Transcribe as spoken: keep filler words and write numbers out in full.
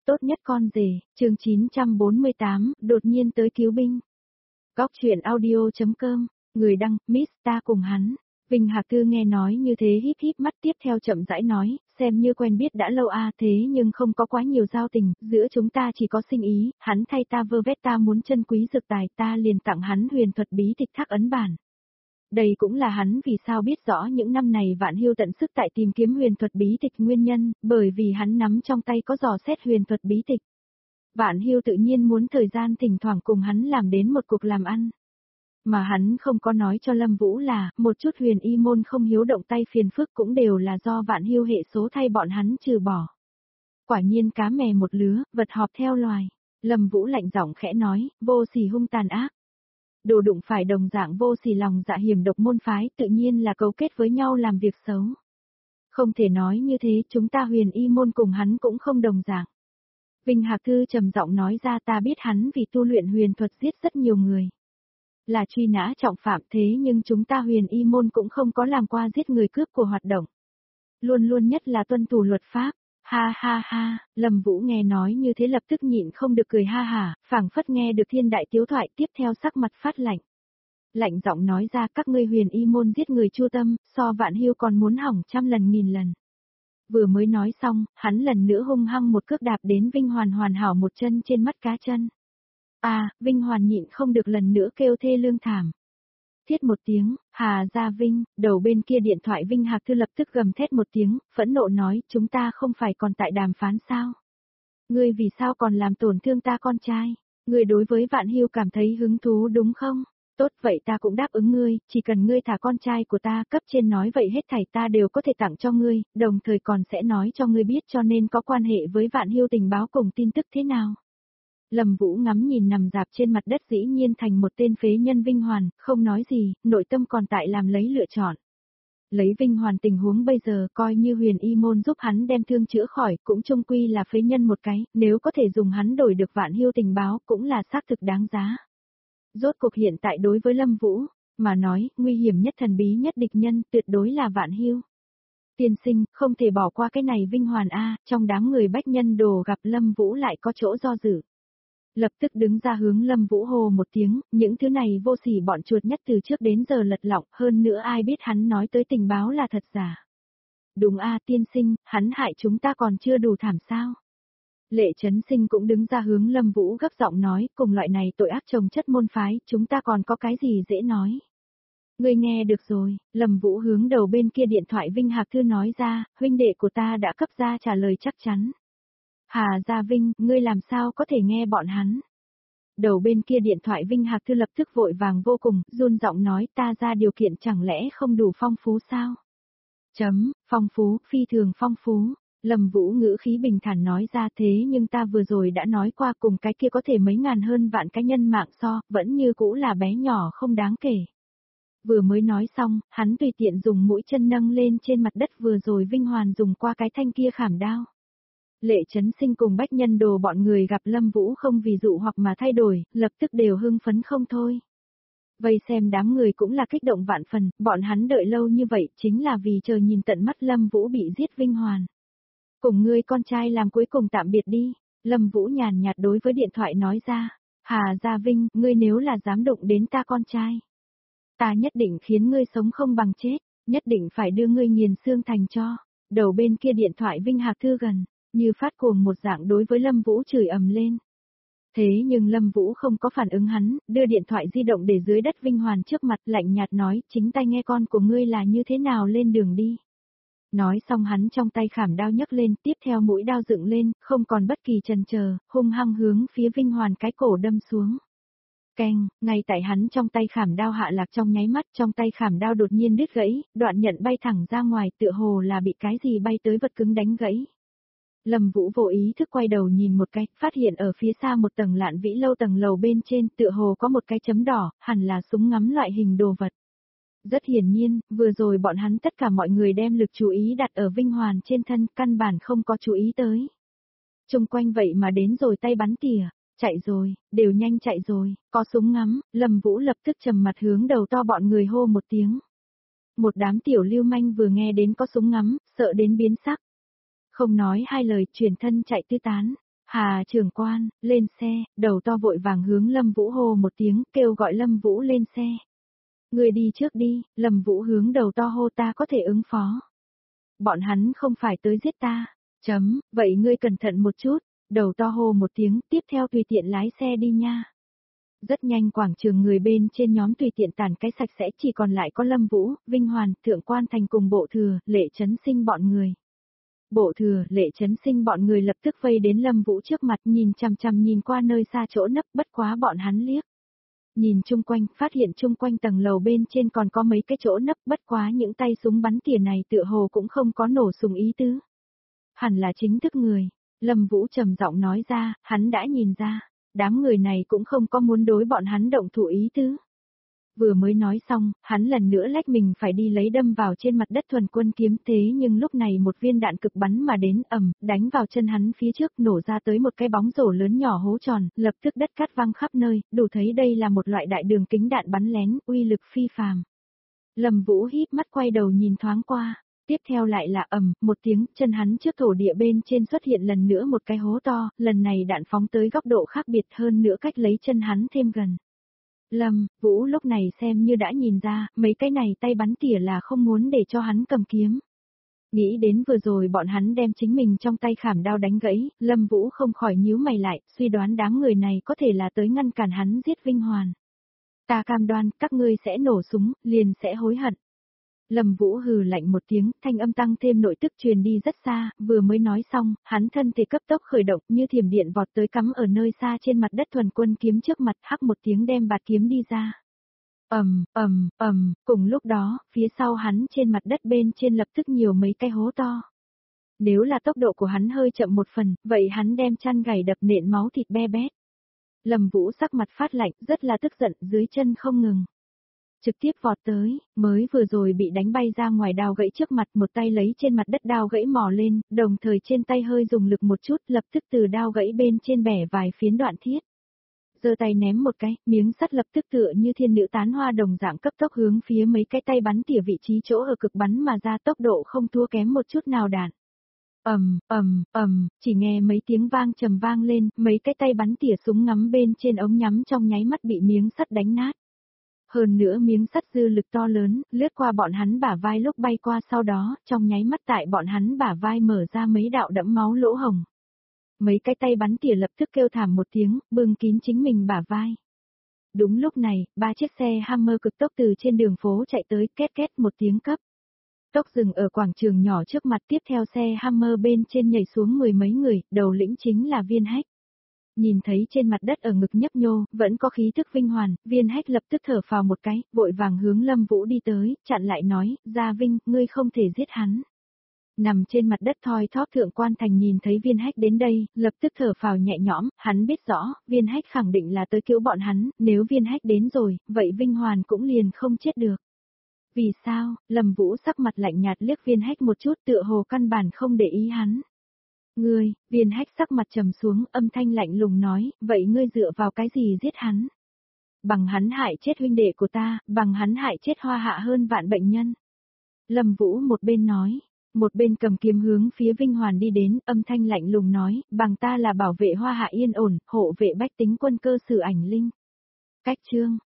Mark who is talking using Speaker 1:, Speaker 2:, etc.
Speaker 1: tốt nhất con rể, chương chín trăm bốn mươi tám, đột nhiên tới cứu binh. Góc truyện audio.com, người đăng, Miss ta cùng hắn. Vinh Hạc Thư nghe nói như thế híp híp mắt tiếp theo chậm rãi nói, xem như quen biết đã lâu a thế nhưng không có quá nhiều giao tình, giữa chúng ta chỉ có sinh ý, hắn thay ta vơ vét ta muốn chân quý dược tài ta liền tặng hắn huyền thuật bí tịch thác ấn bản. Đây cũng là hắn vì sao biết rõ những năm này Vạn Hưu tận sức tại tìm kiếm huyền thuật bí tịch nguyên nhân, bởi vì hắn nắm trong tay có dò xét huyền thuật bí tịch. Vạn Hưu tự nhiên muốn thời gian thỉnh thoảng cùng hắn làm đến một cuộc làm ăn. Mà hắn không có nói cho Lâm Vũ là, một chút huyền y môn không hiếu động tay phiền phức cũng đều là do Vạn Hưu hệ số thay bọn hắn trừ bỏ. Quả nhiên cá mè một lứa, vật họp theo loài. Lâm Vũ lạnh giọng khẽ nói, vô sỉ hung tàn ác. Đồ đụng phải đồng dạng vô sỉ lòng dạ hiểm độc môn phái tự nhiên là cấu kết với nhau làm việc xấu. Không thể nói như thế, chúng ta huyền y môn cùng hắn cũng không đồng dạng. Vinh Hạc Thư trầm giọng nói ra, ta biết hắn vì tu luyện huyền thuật giết rất nhiều người. Là truy nã trọng phạm, thế nhưng chúng ta huyền y môn cũng không có làm qua giết người cướp của hoạt động. Luôn luôn nhất là tuân thủ luật pháp. Ha ha ha, Lâm Vũ nghe nói như thế lập tức nhịn không được cười ha hả, phảng phất nghe được thiên đại tiếu thoại, tiếp theo sắc mặt phát lạnh. Lạnh giọng nói ra, các ngươi huyền y môn giết người chu tâm, so Vạn Hưu còn muốn hỏng trăm lần nghìn lần. Vừa mới nói xong, hắn lần nữa hung hăng một cước đạp đến Vinh Hoàn hoàn hảo một chân trên mắt cá chân. À, Vinh Hoàn nhịn không được lần nữa kêu thê lương thảm. Thiết một tiếng, Hà Gia Vinh, đầu bên kia điện thoại Vinh Hạc Thư lập tức gầm thét một tiếng, phẫn nộ nói, chúng ta không phải còn tại đàm phán sao? Ngươi vì sao còn làm tổn thương ta con trai? Ngươi đối với Vạn Hưu cảm thấy hứng thú đúng không? Tốt vậy ta cũng đáp ứng ngươi, chỉ cần ngươi thả con trai của ta, cấp trên nói vậy hết thảy ta đều có thể tặng cho ngươi, đồng thời còn sẽ nói cho ngươi biết cho nên có quan hệ với Vạn Hưu tình báo cùng tin tức thế nào. Lâm Vũ ngắm nhìn nằm dạp trên mặt đất dĩ nhiên thành một tên phế nhân Vinh Hoàn, không nói gì, nội tâm còn tại làm lấy lựa chọn. Lấy Vinh Hoàn tình huống bây giờ coi như huyền y môn giúp hắn đem thương chữa khỏi cũng chung quy là phế nhân một cái, nếu có thể dùng hắn đổi được Vạn Hưu tình báo cũng là xác thực đáng giá. Rốt cuộc hiện tại đối với Lâm Vũ, mà nói, nguy hiểm nhất thần bí nhất địch nhân tuyệt đối là Vạn Hưu. Tiên sinh, không thể bỏ qua cái này Vinh Hoàn A, trong đám người bách nhân đồ gặp Lâm Vũ lại có chỗ do dự. Lập tức đứng ra hướng Lâm Vũ hồ một tiếng, những thứ này vô sỉ bọn chuột nhất từ trước đến giờ lật lọng, hơn nữa ai biết hắn nói tới tình báo là thật giả. Đúng a tiên sinh, hắn hại chúng ta còn chưa đủ thảm sao. Lệ Trấn Sinh cũng đứng ra hướng Lâm Vũ gấp giọng nói, cùng loại này tội ác chồng chất môn phái, chúng ta còn có cái gì dễ nói. Ngươi nghe được rồi, Lâm Vũ hướng đầu bên kia điện thoại Vinh Hạc Thư nói ra, huynh đệ của ta đã cấp ra trả lời chắc chắn. Hà Gia Vinh, ngươi làm sao có thể nghe bọn hắn? Đầu bên kia điện thoại Vinh Hạc Thư lập tức vội vàng vô cùng, run giọng nói ta ra điều kiện chẳng lẽ không đủ phong phú sao? Chấm, phong phú, phi thường phong phú. Lâm Vũ ngữ khí bình thản nói ra thế nhưng ta vừa rồi đã nói qua cùng cái kia có thể mấy ngàn hơn vạn cá nhân mạng so, vẫn như cũ là bé nhỏ không đáng kể. Vừa mới nói xong, hắn tùy tiện dùng mũi chân nâng lên trên mặt đất vừa rồi Vinh Hoàn dùng qua cái thanh kia khảm đao. Lệ Trấn Sinh cùng bách nhân đồ bọn người gặp Lâm Vũ không vì dụ hoặc mà thay đổi, lập tức đều hưng phấn không thôi. Vây xem đám người cũng là kích động vạn phần, bọn hắn đợi lâu như vậy chính là vì chờ nhìn tận mắt Lâm Vũ bị giết Vinh Hoàn. Cùng ngươi con trai làm cuối cùng tạm biệt đi, Lâm Vũ nhàn nhạt đối với điện thoại nói ra, Hà Gia Vinh, ngươi nếu là dám đụng đến ta con trai. Ta nhất định khiến ngươi sống không bằng chết, nhất định phải đưa ngươi nghiền xương thành cho. Đầu bên kia điện thoại Vinh Hạc Thư gần, như phát cuồng một dạng đối với Lâm Vũ chửi ầm lên. Thế nhưng Lâm Vũ không có phản ứng hắn, đưa điện thoại di động để dưới đất Vinh Hoàn trước mặt lạnh nhạt nói, chính tay nghe con của ngươi là như thế nào lên đường đi. Nói xong hắn trong tay khảm đao nhấc lên, tiếp theo mũi đao dựng lên, không còn bất kỳ chần chờ, hung hăng hướng phía Vinh Hoàn cái cổ đâm xuống. Keng, ngay tại hắn trong tay khảm đao hạ lạc trong nháy mắt, trong tay khảm đao đột nhiên đứt gãy, đoạn nhận bay thẳng ra ngoài, tựa hồ là bị cái gì bay tới vật cứng đánh gãy. Lâm Vũ vô ý thức quay đầu nhìn một cái, phát hiện ở phía xa một tầng lạn vĩ lâu tầng lầu bên trên, tựa hồ có một cái chấm đỏ, hẳn là súng ngắm loại hình đồ vật. Rất hiển nhiên, vừa rồi bọn hắn tất cả mọi người đem lực chú ý đặt ở Vinh Hoàn trên thân, căn bản không có chú ý tới. Xung quanh vậy mà đến rồi tay bắn tỉa, chạy rồi, đều nhanh chạy rồi, có súng ngắm, Lâm Vũ lập tức trầm mặt hướng đầu to bọn người hô một tiếng. Một đám tiểu lưu manh vừa nghe đến có súng ngắm, sợ đến biến sắc. Không nói hai lời, chuyển thân chạy tứ tán. Hà trưởng quan, lên xe, đầu to vội vàng hướng Lâm Vũ hô một tiếng, kêu gọi Lâm Vũ lên xe. Người đi trước đi, Lâm Vũ hướng đầu to hô ta có thể ứng phó. Bọn hắn không phải tới giết ta. Chấm, vậy ngươi cẩn thận một chút, đầu to hô một tiếng, tiếp theo tùy tiện lái xe đi nha. Rất nhanh quảng trường người bên trên nhóm tùy tiện tàn cái sạch sẽ chỉ còn lại có Lâm Vũ, Vinh Hoàn, Thượng Quan Thành cùng Bộ Thừa, Lệ Chấn Sinh bọn người. Bộ Thừa, Lệ Chấn Sinh bọn người lập tức vây đến Lâm Vũ trước mặt nhìn chằm chằm nhìn qua nơi xa chỗ nấp bất quá bọn hắn liếc. Nhìn chung quanh, phát hiện chung quanh tầng lầu bên trên còn có mấy cái chỗ nấp bất quá những tay súng bắn tỉa này tựa hồ cũng không có nổ súng ý tứ. Hẳn là chính thức người. Lâm Vũ trầm giọng nói ra, hắn đã nhìn ra, đám người này cũng không có muốn đối bọn hắn động thủ ý tứ. Vừa mới nói xong, hắn lần nữa lách mình phải đi lấy đâm vào trên mặt đất thuần quân kiếm thế nhưng lúc này một viên đạn cực bắn mà đến ầm, đánh vào chân hắn phía trước nổ ra tới một cái bóng rổ lớn nhỏ hố tròn, lập tức đất cát văng khắp nơi, đủ thấy đây là một loại đại đường kính đạn bắn lén, uy lực phi phàm. Lâm Vũ híp mắt quay đầu nhìn thoáng qua. Tiếp theo lại là ầm, một tiếng, chân hắn trước thổ địa bên trên xuất hiện lần nữa một cái hố to, lần này đạn phóng tới góc độ khác biệt hơn nữa cách lấy chân hắn thêm gần. Lâm, Vũ lúc này xem như đã nhìn ra, mấy cái này tay bắn tỉa là không muốn để cho hắn cầm kiếm. Nghĩ đến vừa rồi bọn hắn đem chính mình trong tay khảm đao đánh gãy, Lâm Vũ không khỏi nhíu mày lại, suy đoán đám người này có thể là tới ngăn cản hắn giết Vinh Hoàn. Ta cam đoan, các ngươi sẽ nổ súng, liền sẽ hối hận. Lâm Vũ hừ lạnh một tiếng, thanh âm tăng thêm nội tức truyền đi rất xa, vừa mới nói xong, hắn thân thể cấp tốc khởi động như thiểm điện vọt tới cắm ở nơi xa trên mặt đất thuần quân kiếm trước mặt hắc một tiếng đem bạt kiếm đi ra. Ầm, ầm, ầm, cùng lúc đó, phía sau hắn trên mặt đất bên trên lập tức nhiều mấy cái hố to. Nếu là tốc độ của hắn hơi chậm một phần, vậy hắn đem chăn gảy đập nện máu thịt be bét. Lâm Vũ sắc mặt phát lạnh, rất là tức giận, dưới chân không ngừng. Trực tiếp vọt tới, mới vừa rồi bị đánh bay ra ngoài đao gãy trước mặt một tay lấy trên mặt đất đao gãy mò lên, đồng thời trên tay hơi dùng lực một chút lập tức từ đao gãy bên trên bẻ vài phiến đoạn thiết. Giơ tay ném một cái, miếng sắt lập tức tựa như thiên nữ tán hoa đồng dạng cấp tốc hướng phía mấy cái tay bắn tỉa vị trí chỗ ở cực bắn mà ra tốc độ không thua kém một chút nào đạn. Ầm, ầm, ầm, chỉ nghe mấy tiếng vang trầm vang lên, mấy cái tay bắn tỉa súng ngắm bên trên ống nhắm trong nháy mắt bị miếng sắt đánh nát. Hơn nữa miếng sắt dư lực to lớn, lướt qua bọn hắn bả vai lúc bay qua sau đó, trong nháy mắt tại bọn hắn bả vai mở ra mấy đạo đẫm máu lỗ hồng. Mấy cái tay bắn tỉa lập tức kêu thảm một tiếng, bưng kín chính mình bả vai. Đúng lúc này, ba chiếc xe Hammer cực tốc từ trên đường phố chạy tới, két két một tiếng cấp. Tốc dừng ở quảng trường nhỏ trước mặt, tiếp theo xe Hammer bên trên nhảy xuống mười mấy người, đầu lĩnh chính là Viên Hách. Nhìn thấy trên mặt đất ở ngực nhấp nhô, vẫn có khí thức Vinh Hoàn, Viên Hách lập tức thở phào một cái, vội vàng hướng Lâm Vũ đi tới, chặn lại nói, Gia Vinh, ngươi không thể giết hắn. Nằm trên mặt đất thoi thóp Thượng Quan Thành nhìn thấy Viên Hách đến đây, lập tức thở phào nhẹ nhõm, hắn biết rõ, Viên Hách khẳng định là tới cứu bọn hắn, nếu Viên Hách đến rồi, vậy Vinh Hoàn cũng liền không chết được. Vì sao, Lâm Vũ sắc mặt lạnh nhạt liếc Viên Hách một chút tựa hồ căn bản không để ý hắn. Ngươi, Viên Hách sắc mặt trầm xuống, âm thanh lạnh lùng nói, vậy ngươi dựa vào cái gì giết hắn? Bằng hắn hại chết huynh đệ của ta, bằng hắn hại chết Hoa Hạ hơn vạn bệnh nhân. Lâm Vũ một bên nói, một bên cầm kiếm hướng phía Vinh Hoàn đi đến, âm thanh lạnh lùng nói, bằng ta là bảo vệ Hoa Hạ yên ổn, hộ vệ bách tính quân cơ sử ảnh linh. Cách chương